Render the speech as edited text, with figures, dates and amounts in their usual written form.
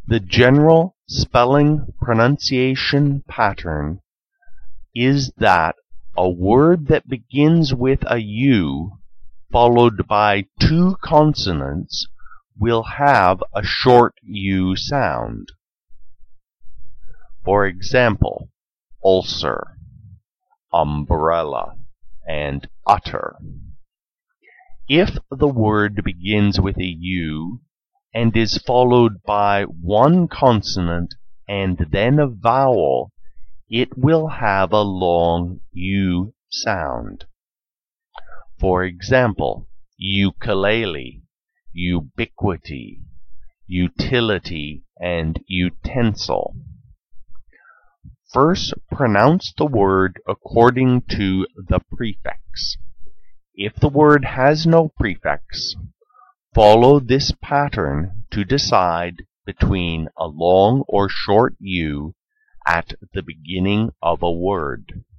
The general spelling pronunciation pattern is that a word that begins with a U followed by two consonants will have a short U sound. For example, ulcer, umbrella, and utter. If the word begins with a U and is followed by one consonant and then a vowel, it will have a long U sound. For example, ukulele, ubiquity, utility, and utensil. First, pronounce the word according to the prefix. If the word has no prefix, follow this pattern to decide between a long or short U at the beginning of a word.